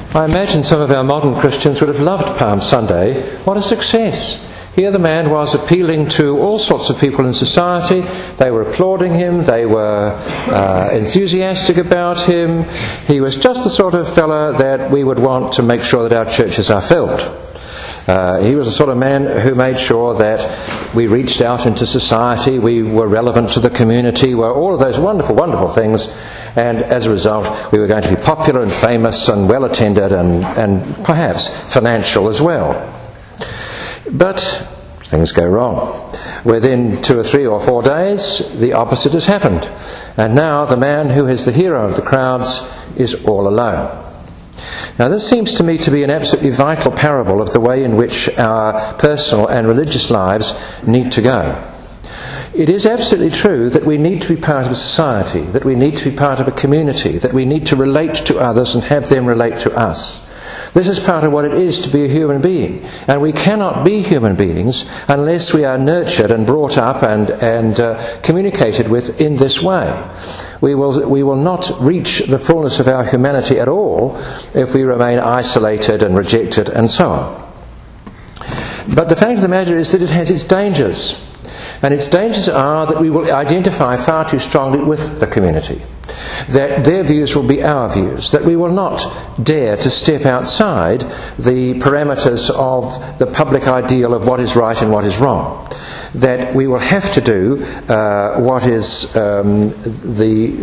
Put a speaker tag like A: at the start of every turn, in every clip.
A: I imagine some of our modern Christians would have loved Palm Sunday. What a success! Here the man was appealing to all sorts of people in society. They were applauding him. They were enthusiastic about him. He was just the sort of fella that we would want to make sure that our churches are filled. He was the sort of man who made sure that we reached out into society, we were relevant to the community, were all of those wonderful, wonderful things, and as a result we were going to be popular and famous and well attended and perhaps financial as well. But things go wrong. Within 2 or 3 or 4 days, the opposite has happened. And now the man who is the hero of the crowds is all alone. Now this seems to me to be an absolutely vital parable of the way in which our personal and religious lives need to go. It is absolutely true that we need to be part of a society, that we need to be part of a community, that we need to relate to others and have them relate to us. This is part of what it is to be a human being. And we cannot be human beings unless we are nurtured and brought up and communicated with in this way. We will not reach the fullness of our humanity at all if we remain isolated and rejected and so on. But the fact of the matter is that it has its dangers. And its dangers are that we will identify far too strongly with the community, that their views will be our views, that we will not dare to step outside the parameters of the public ideal of what is right and what is wrong, that we will have to do what is the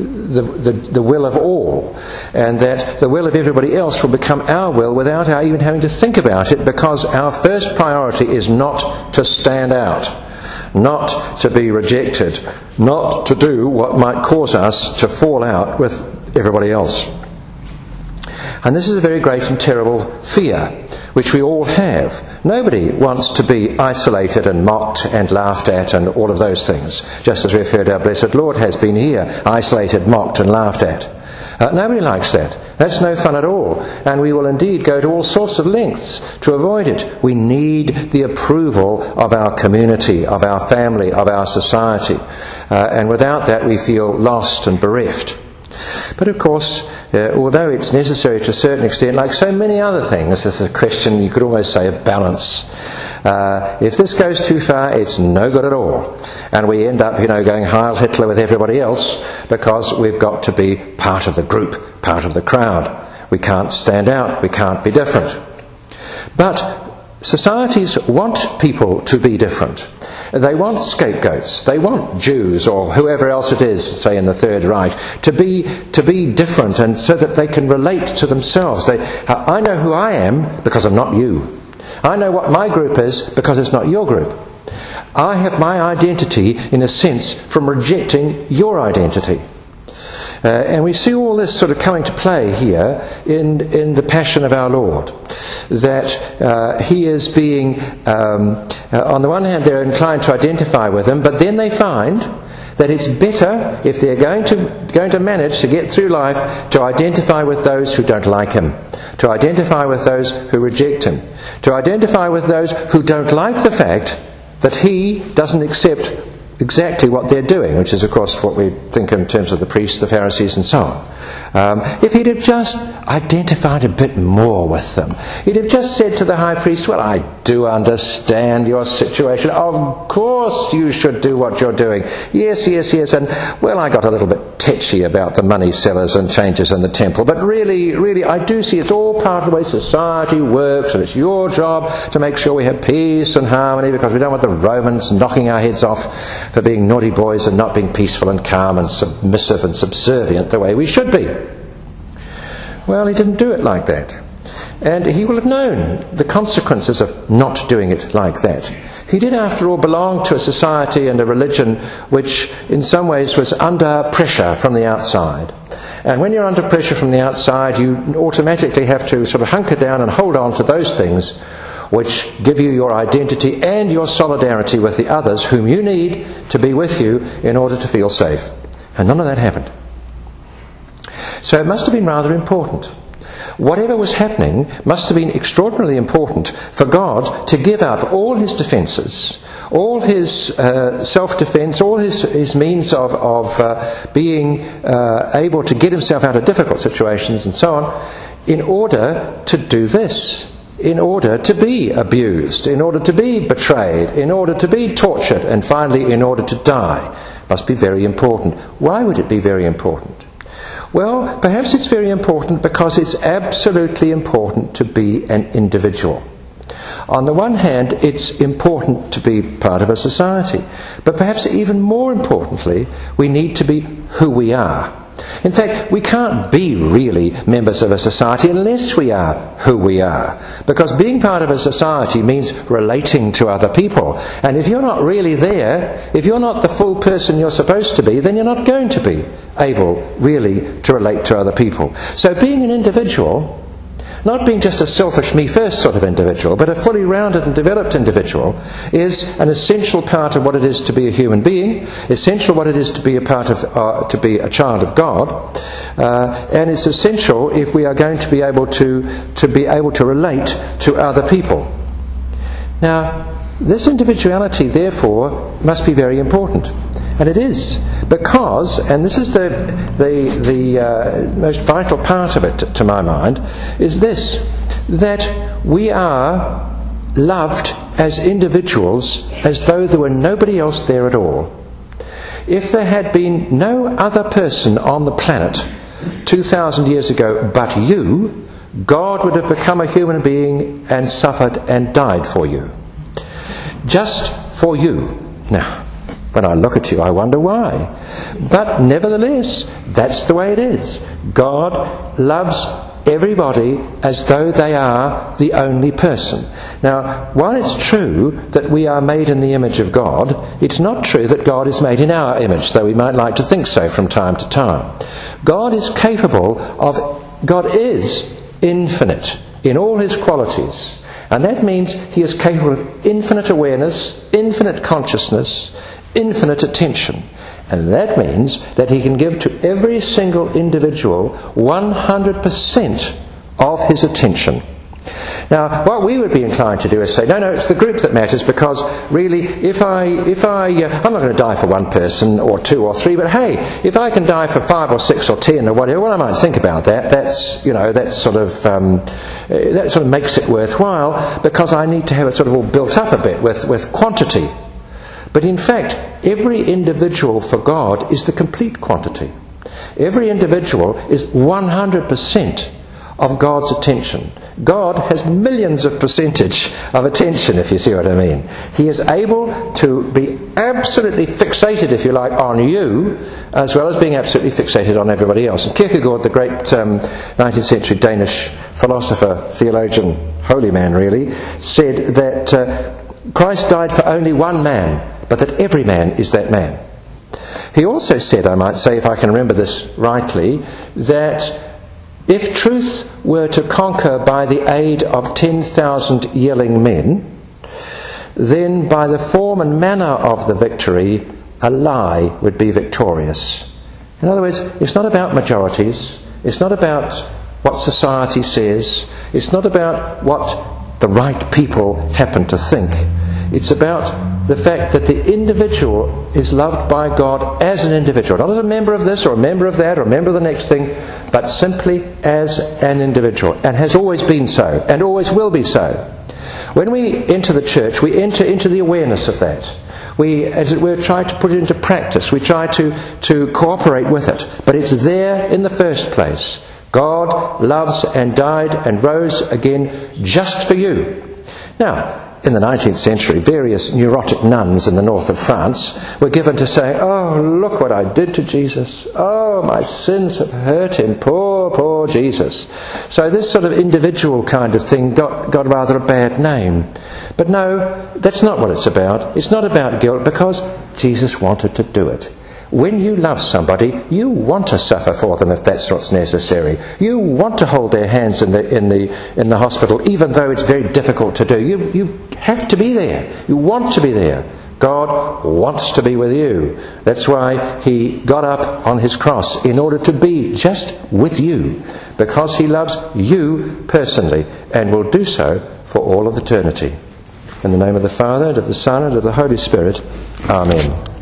A: will of all, and that the will of everybody else will become our will without our even having to think about it, because our first priority is not to stand out, not to be rejected, not to do what might cause us to fall out with everybody else. And this is a very great and terrible fear, which we all have. Nobody wants to be isolated and mocked and laughed at and all of those things, just as we've heard our blessed Lord has been here, isolated, mocked and laughed at. Nobody likes that. That's no fun at all. And we will indeed go to all sorts of lengths to avoid it. We need the approval of our community, of our family, of our society. And without that we feel lost and bereft. But of course, although it's necessary to a certain extent, like so many other things, as a Christian you could almost say a balance. If this goes too far, it's no good at all. And we end up, going Heil Hitler with everybody else because we've got to be part of the group, part of the crowd. We can't stand out, we can't be different. But societies want people to be different. They want scapegoats. They want Jews or whoever else it is, say in the Third Reich, to be different, and so that they can relate to themselves. I know who I am because I'm not you. I know what my group is because it's not your group. I have my identity, in a sense, from rejecting your identity. And we see all this sort of coming to play here in the Passion of our Lord. That He is being, on the one hand they're inclined to identify with Him, but then they find that it's better, if they're going to manage to get through life, to identify with those who don't like Him, to identify with those who reject Him, to identify with those who don't like the fact that He doesn't accept exactly what they're doing, which is of course what we think in terms of the priests, the Pharisees and so on. If he'd have just identified a bit more with them, he'd have just said to the high priest, well, I do understand your situation. Of course you should do what you're doing. Yes. And, well, I got a little bit tetchy about the money sellers and changes in the temple. But really, I do see it's all part of the way society works, and it's your job to make sure we have peace and harmony, because we don't want the Romans knocking our heads off for being naughty boys and not being peaceful and calm and submissive and subservient the way we should be. Well, he didn't do it like that. And he will have known the consequences of not doing it like that. He did, after all, belong to a society and a religion which in some ways was under pressure from the outside. And when you're under pressure from the outside, you automatically have to sort of hunker down and hold on to those things which give you your identity and your solidarity with the others whom you need to be with you in order to feel safe. And none of that happened. So it must have been rather important. Whatever was happening must have been extraordinarily important for God to give up all His defences, all His self-defence, all His means of being able to get Himself out of difficult situations and so on, in order to do this, in order to be abused, in order to be betrayed, in order to be tortured, and finally in order to die. Must be very important. Why would it be very important? Well, perhaps it's very important because it's absolutely important to be an individual. On the one hand, it's important to be part of a society, but perhaps even more importantly, we need to be who we are. In fact, we can't be really members of a society unless we are who we are. Because being part of a society means relating to other people. And if you're not really there, if you're not the full person you're supposed to be, then you're not going to be able really to relate to other people. So being an individual, not being just a selfish me-first sort of individual, but a fully rounded and developed individual, is an essential part of what it is to be a human being, essential what it is to be a part of, to be a child of God, and it's essential if we are going to be able to relate to other people. Now, this individuality, therefore, must be very important. And it is, because, and this is the most vital part of it, to my mind, is this, that we are loved as individuals as though there were nobody else there at all. If there had been no other person on the planet 2,000 years ago but you, God would have become a human being and suffered and died for you. Just for you. Now, when I look at you, I wonder why. But nevertheless, that's the way it is. God loves everybody as though they are the only person. Now, while it's true that we are made in the image of God, it's not true that God is made in our image, though we might like to think so from time to time. God is infinite in all his qualities. And that means he is capable of infinite awareness, infinite consciousness, infinite attention. And that means that he can give to every single individual 100% of his attention. Now, what we would be inclined to do is say, no, it's the group that matters, because really, I'm not going to die for one person or two or three, but hey, if I can die for 5 or 6 or 10 or whatever, well, I might think about that. That sort of makes it worthwhile, because I need to have it sort of all built up a bit with quantity. But in fact, every individual for God is the complete quantity. Every individual is 100% of God's attention. God has millions of percentage of attention, if you see what I mean. He is able to be absolutely fixated, if you like, on you, as well as being absolutely fixated on everybody else. And Kierkegaard, the great 19th century Danish philosopher, theologian, holy man really, said that Christ died for only one man, but that every man is that man. He also said, I might say, if I can remember this rightly, that if truth were to conquer by the aid of 10,000 yelling men, then by the form and manner of the victory, a lie would be victorious. In other words, it's not about majorities, it's not about what society says, it's not about what the right people happen to think. It's about the fact that the individual is loved by God as an individual, not as a member of this or a member of that or a member of the next thing, but simply as an individual, and has always been so, and always will be so. When we enter the church, we enter into the awareness of that. We, as it were, try to put it into practice. We try to cooperate with it. But it's there in the first place. God loves and died and rose again just for you. Now, in the 19th century, various neurotic nuns in the north of France were given to saying, oh, look what I did to Jesus. Oh, my sins have hurt him. Poor, poor Jesus. So this sort of individual kind of thing got rather a bad name. But no, that's not what it's about. It's not about guilt, because Jesus wanted to do it. When you love somebody, you want to suffer for them if that's what's necessary. You want to hold their hands in the hospital, even though it's very difficult to do. You have to be there. You want to be there. God wants to be with you. That's why he got up on his cross, in order to be just with you, because he loves you personally and will do so for all of eternity. In the name of the Father, and of the Son, and of the Holy Spirit. Amen.